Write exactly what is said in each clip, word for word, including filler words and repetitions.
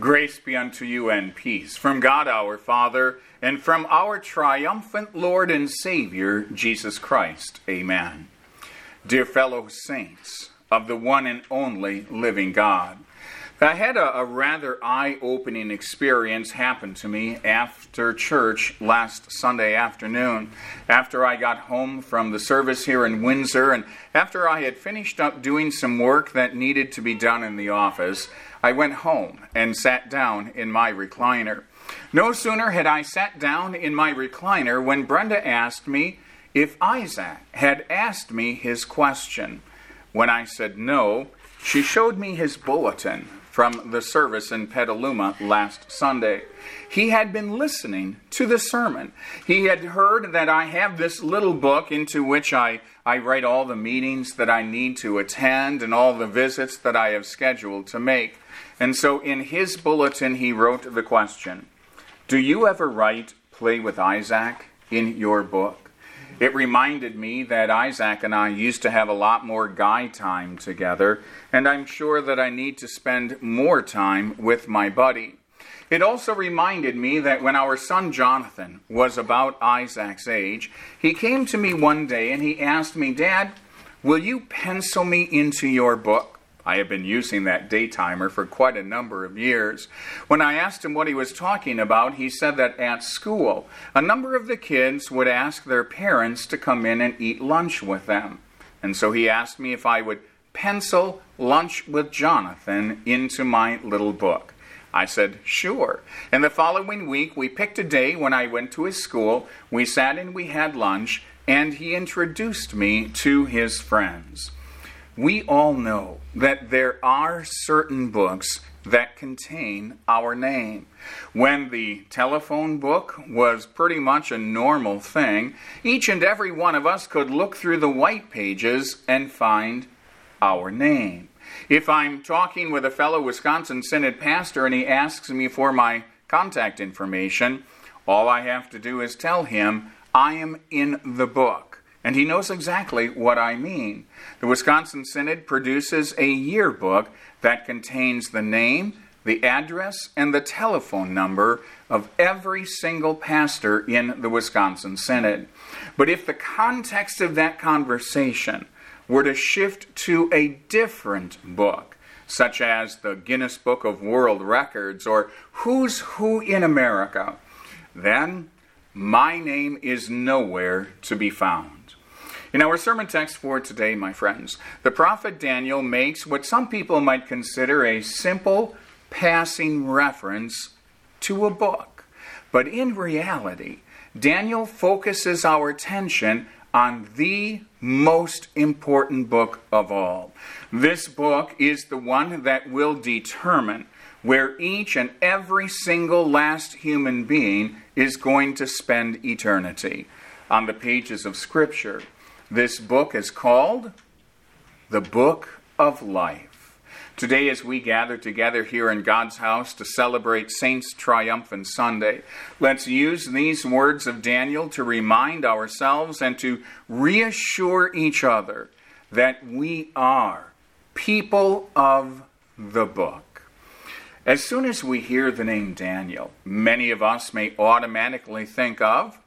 Grace be unto you and peace from God our Father and from our triumphant Lord and Savior, Jesus Christ. Amen. Dear fellow saints of the one and only living God, I had a, a rather eye-opening experience happen to me after church last Sunday afternoon. After I got home from the service here in Windsor, and after I had finished up doing some work that needed to be done in the office, I went home and sat down in my recliner. No sooner had I sat down in my recliner when Brenda asked me if Isaac had asked me his question. When I said no, she showed me his bulletin from the service in Petaluma last Sunday. He had been listening to the sermon. He had heard that I have this little book into which I, I write all the meetings that I need to attend and all the visits that I have scheduled to make. And so in his bulletin, he wrote the question, "Do you ever write Play with Isaac in your book?" It reminded me that Isaac and I used to have a lot more guy time together, and I'm sure that I need to spend more time with my buddy. It also reminded me that when our son Jonathan was about Isaac's age, he came to me one day and he asked me, "Dad, will you pencil me into your book?" I have been using that day timer for quite a number of years. When I asked him what he was talking about, he said that at school, a number of the kids would ask their parents to come in and eat lunch with them. And so he asked me if I would pencil Lunch with Jonathan into my little book. I said, sure. And the following week, we picked a day when I went to his school, we sat and we had lunch, and he introduced me to his friends. We all know that there are certain books that contain our name. When the telephone book was pretty much a normal thing, each and every one of us could look through the white pages and find our name. If I'm talking with a fellow Wisconsin Synod pastor and he asks me for my contact information, all I have to do is tell him I am in the book. And he knows exactly what I mean. The Wisconsin Synod produces a yearbook that contains the name, the address, and the telephone number of every single pastor in the Wisconsin Synod. But if the context of that conversation were to shift to a different book, such as the Guinness Book of World Records or Who's Who in America, then my name is nowhere to be found. In our sermon text for today, my friends, the prophet Daniel makes what some people might consider a simple, passing reference to a book. But in reality, Daniel focuses our attention on the most important book of all. This book is the one that will determine where each and every single last human being is going to spend eternity. On the pages of Scripture, this book is called the Book of Life. Today, as we gather together here in God's house to celebrate Saints' Triumphant Sunday, let's use these words of Daniel to remind ourselves and to reassure each other that we are people of the book. As soon as we hear the name Daniel, many of us may automatically think of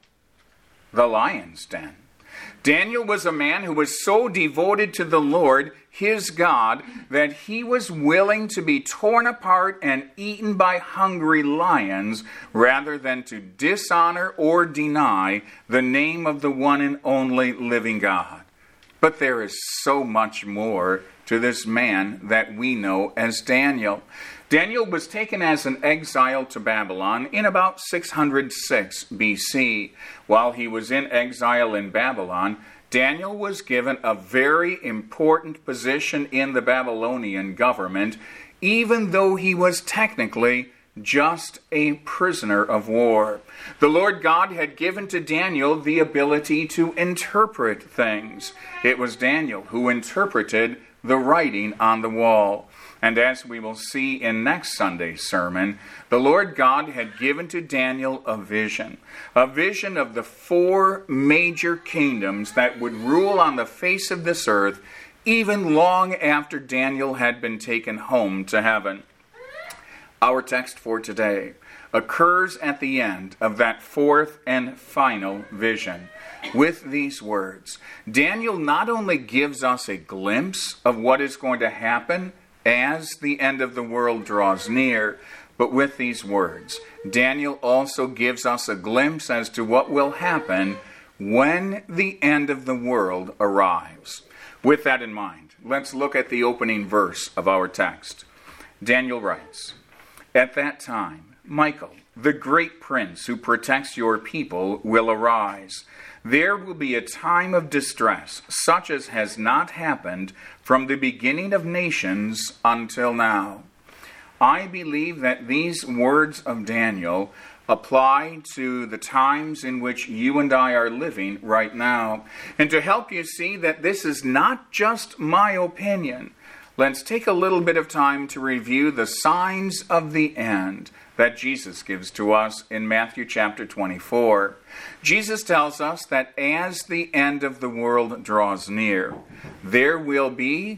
the lion's den. Daniel was a man who was so devoted to the Lord, his God, that he was willing to be torn apart and eaten by hungry lions rather than to dishonor or deny the name of the one and only living God. But there is so much more to this man that we know as Daniel. Daniel was taken as an exile to Babylon in about six hundred six B C. While he was in exile in Babylon, Daniel was given a very important position in the Babylonian government, even though he was technically just a prisoner of war. The Lord God had given to Daniel the ability to interpret things. It was Daniel who interpreted the writing on the wall. And as we will see in next Sunday's sermon, the Lord God had given to Daniel a vision, a vision of the four major kingdoms that would rule on the face of this earth even long after Daniel had been taken home to heaven. Our text for today occurs at the end of that fourth and final vision with these words. Daniel not only gives us a glimpse of what is going to happen as the end of the world draws near, but with these words, Daniel also gives us a glimpse as to what will happen when the end of the world arrives. With that in mind, let's look at the opening verse of our text. Daniel writes, "At that time, Michael, the great prince who protects your people, will arise. There will be a time of distress, such as has not happened from the beginning of nations until now." I believe that these words of Daniel apply to the times in which you and I are living right now. And to help you see that this is not just my opinion, let's take a little bit of time to review the signs of the end that Jesus gives to us in Matthew chapter twenty-four. Jesus tells us that as the end of the world draws near, there will be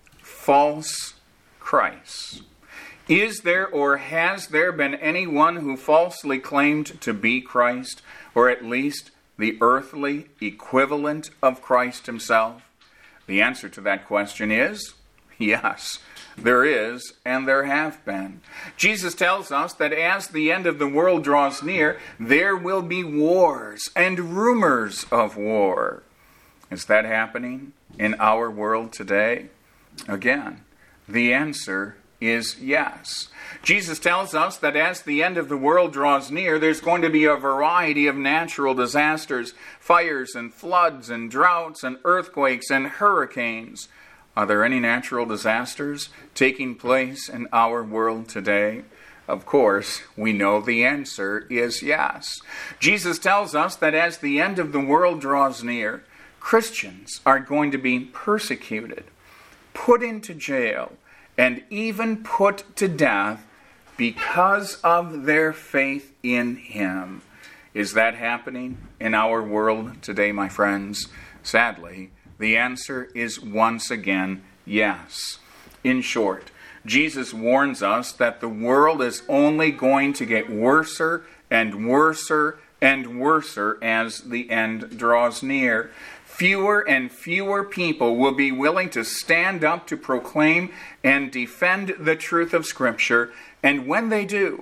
false Christs. Is there or has there been anyone who falsely claimed to be Christ, or at least the earthly equivalent of Christ himself? The answer to that question is yes, there is, and there have been. Jesus tells us that as the end of the world draws near, there will be wars and rumors of war. Is that happening in our world today? Again, the answer is yes. Jesus tells us that as the end of the world draws near, there's going to be a variety of natural disasters, fires and floods and droughts and earthquakes and hurricanes. Are there any natural disasters taking place in our world today? Of course, we know the answer is yes. Jesus tells us that as the end of the world draws near, Christians are going to be persecuted, put into jail, and even put to death because of their faith in him. Is that happening in our world today, my friends? Sadly, the answer is once again yes. In short, Jesus warns us that the world is only going to get worser and worser and worser as the end draws near. Fewer and fewer people will be willing to stand up to proclaim and defend the truth of Scripture. And when they do,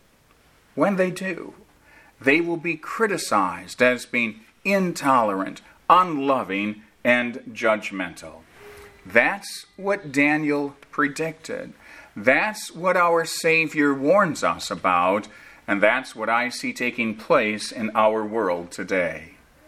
when they do, they will be criticized as being intolerant, unloving, and judgmental. That's what Daniel predicted. That's what our Savior warns us about. And that's what I see taking place in our world today.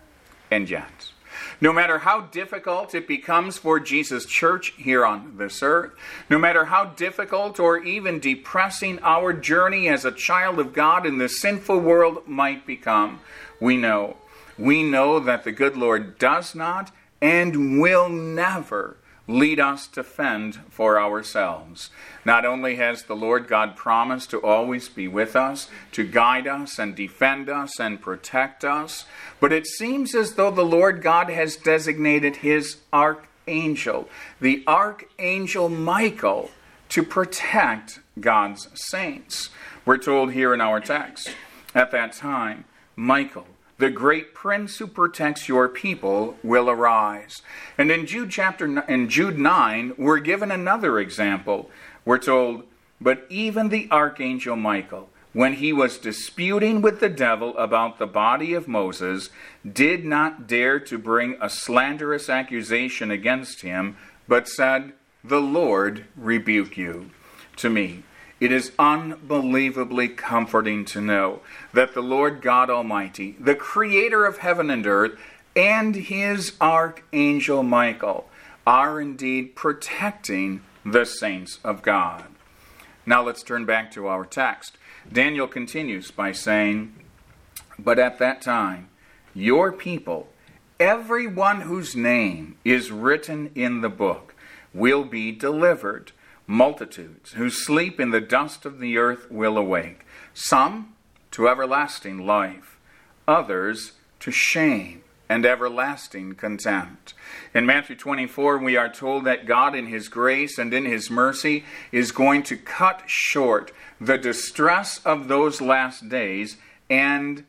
And yet, no matter how difficult it becomes for Jesus' church here on this earth, no matter how difficult or even depressing our journey as a child of God in the sinful world might become, we know, we know that the good Lord does not and will never lead us to fend for ourselves. Not only has the Lord God promised to always be with us, to guide us and defend us and protect us, but it seems as though the Lord God has designated his archangel, the archangel Michael, to protect God's saints. We're told here in our text, at that time, Michael, the great prince who protects your people, will arise. And in Jude chapter in Jude nine, we're given another example. We're told, "But even the archangel Michael, when he was disputing with the devil about the body of Moses, did not dare to bring a slanderous accusation against him, but said, 'The Lord rebuke you.'" To me, it is unbelievably comforting to know that the Lord God Almighty, the creator of heaven and earth, and his archangel Michael are indeed protecting the saints of God. Now let's turn back to our text. Daniel continues by saying, "But at that time, your people, everyone whose name is written in the book, will be delivered. Multitudes who sleep in the dust of the earth will awake, some to everlasting life, others to shame and everlasting contempt. In Matthew twenty-four, we are told that God in his grace and in his mercy is going to cut short the distress of those last days and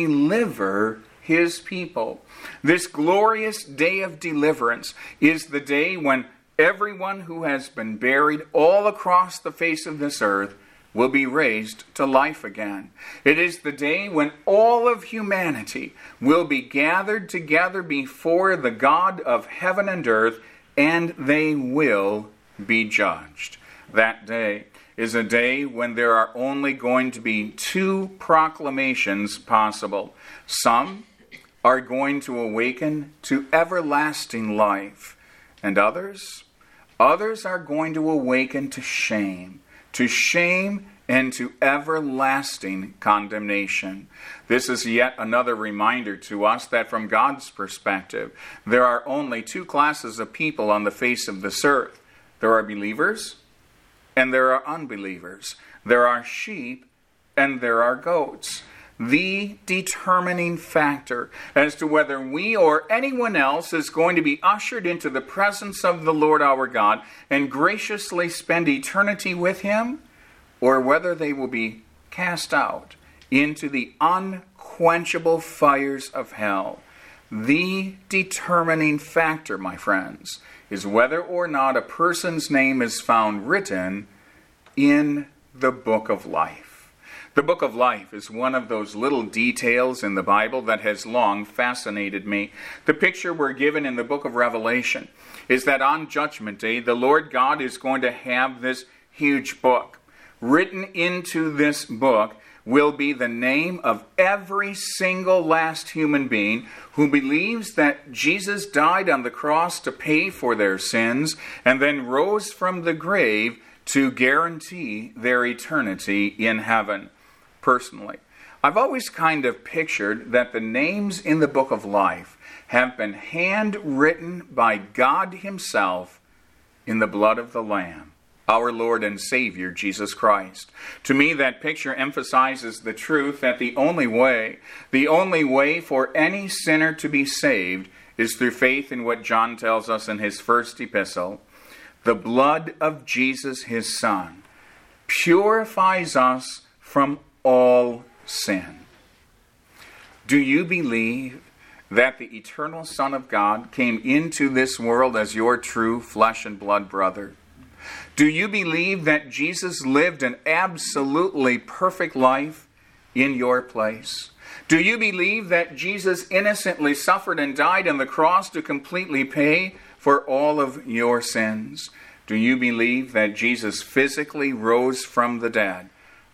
deliver his people. This glorious day of deliverance is the day when everyone who has been buried all across the face of this earth will be raised to life again. It is the day when all of humanity will be gathered together before the God of heaven and earth, and they will be judged. That day is a day when there are only going to be two proclamations possible. Some are going to awaken to everlasting life, and others, others are going to awaken to shame. To shame and to everlasting condemnation. This is yet another reminder to us that from God's perspective, there are only two classes of people on the face of this earth. There are believers and there are unbelievers. There are sheep and there are goats. The determining factor as to whether we or anyone else is going to be ushered into the presence of the Lord our God and graciously spend eternity with him, or whether they will be cast out into the unquenchable fires of hell. The determining factor, my friends, is whether or not a person's name is found written in the book of life. The book of life is one of those little details in the Bible that has long fascinated me. The picture we're given in the book of Revelation is that on Judgment Day, the Lord God is going to have this huge book. Written into this book will be the name of every single last human being who believes that Jesus died on the cross to pay for their sins and then rose from the grave to guarantee their eternity in heaven. Personally, I've always kind of pictured that the names in the book of life have been handwritten by God himself in the blood of the Lamb, our Lord and Savior, Jesus Christ. To me, that picture emphasizes the truth that the only way, the only way for any sinner to be saved is through faith in what John tells us in his first epistle. The blood of Jesus, his Son, purifies us from all sin. Do you believe that the eternal Son of God came into this world as your true flesh and blood brother? Do you believe that Jesus lived an absolutely perfect life in your place? Do you believe that Jesus innocently suffered and died on the cross to completely pay for all of your sins? Do you believe that Jesus physically rose from the dead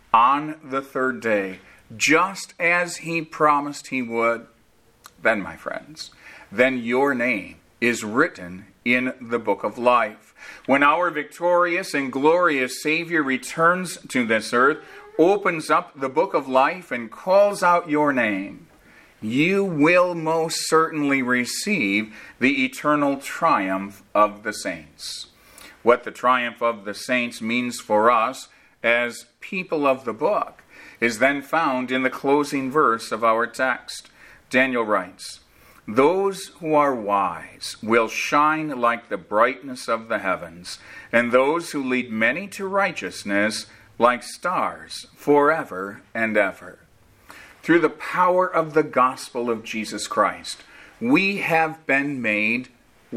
on the third day, just as he promised he would? Then, my friends, then your name is written in the book of life. When our victorious and glorious Savior returns to this earth, opens up the book of life and calls out your name, you will most certainly receive the eternal triumph of the saints. What the triumph of the saints means for us as people of the book is then found in the closing verse of our text. Daniel writes, "Those who are wise will shine like the brightness of the heavens, and those who lead many to righteousness like stars forever and ever." Through the power of the gospel of Jesus Christ, we have been made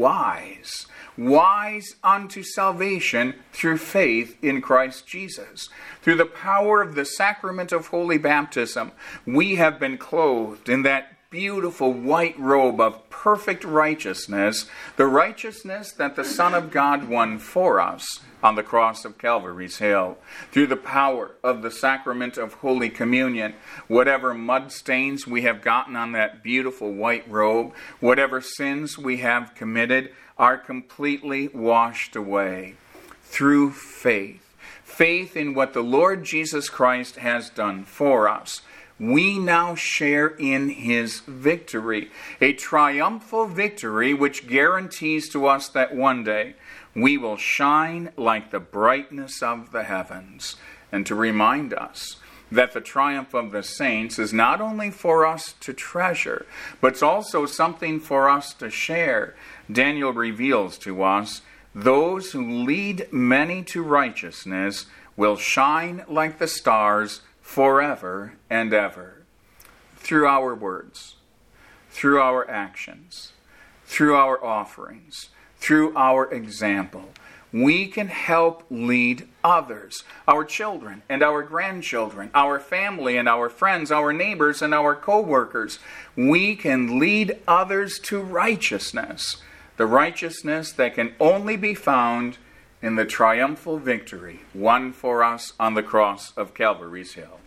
wise. Wise unto salvation through faith in Christ Jesus. Through the power of the sacrament of holy baptism, we have been clothed in that beautiful white robe of perfect righteousness, the righteousness that the Son of God won for us on the cross of Calvary's Hill. Through the power of the sacrament of Holy Communion, whatever mud stains we have gotten on that beautiful white robe, whatever sins we have committed, are completely washed away through faith. Faith in what the Lord Jesus Christ has done for us. We now share in his victory, a triumphal victory which guarantees to us that one day we will shine like the brightness of the heavens. And to remind us that the triumph of the saints is not only for us to treasure, but it's also something for us to share. Daniel reveals to us, those who lead many to righteousness will shine like the stars forever and ever. Through our words, through our actions, through our offerings, through our example, we can help lead others, our children and our grandchildren, our family and our friends, our neighbors and our co-workers. We can lead others to righteousness, the righteousness that can only be found in the triumphal victory won for us on the cross of Calvary's Hill.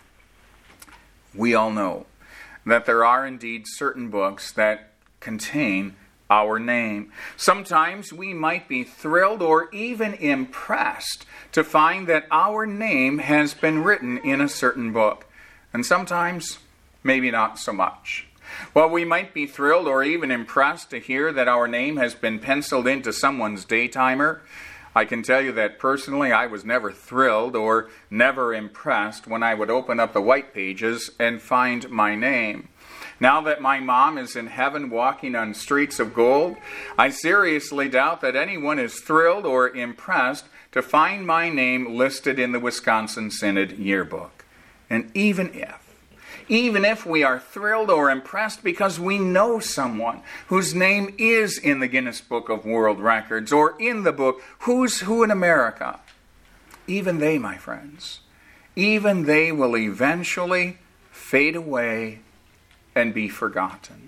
We all know that there are indeed certain books that contain our name. Sometimes we might be thrilled or even impressed to find that our name has been written in a certain book. And sometimes, maybe not so much. While we might be thrilled or even impressed to hear that our name has been penciled into someone's daytimer, I can tell you that personally I was never thrilled or never impressed when I would open up the white pages and find my name. Now that my mom is in heaven walking on streets of gold, I seriously doubt that anyone is thrilled or impressed to find my name listed in the Wisconsin Synod yearbook. And even if, even if we are thrilled or impressed because we know someone whose name is in the Guinness Book of World Records or in the book Who's Who in America, even they, my friends, even they will eventually fade away and be forgotten.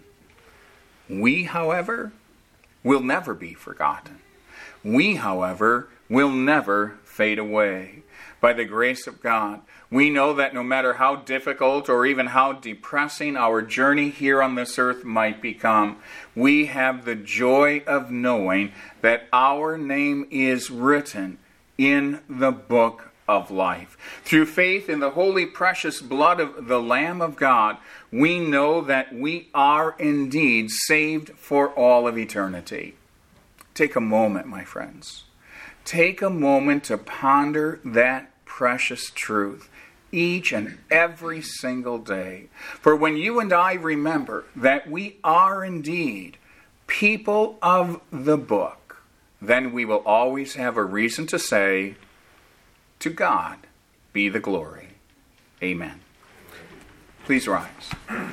We, however, will never be forgotten. We, however, will never fade away. By the grace of God, we know that no matter how difficult or even how depressing our journey here on this earth might become, we have the joy of knowing that our name is written in the book of life. Through faith in the holy precious blood of the Lamb of God, we know that we are indeed saved for all of eternity. Take a moment, my friends. Take a moment to ponder that precious truth each and every single day. For when you and I remember that we are indeed people of the book, then we will always have a reason to say, to God be the glory. Amen. Please rise.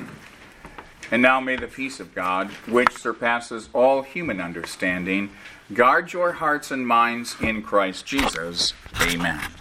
And now may the peace of God, which surpasses all human understanding, guard your hearts and minds in Christ Jesus. Amen.